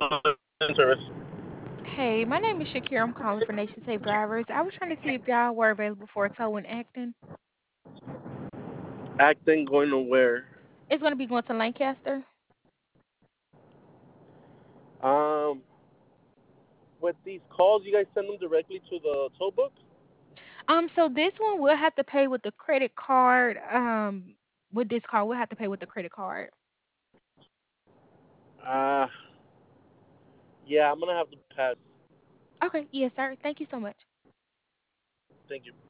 service. Hey, my name is Shakira. I'm calling for Nation Safe Drivers. I was trying to see if y'all were available for a tow in Acton. Acting going nowhere. It's going to be going to Lancaster. Um, with these calls, you guys send them directly to the toll book. So this one we'll have to pay with the credit card. With this card, we'll have to pay with the credit card. Uh, yeah, I'm gonna have to pass. Okay, yes, sir. Thank you so much. Thank you.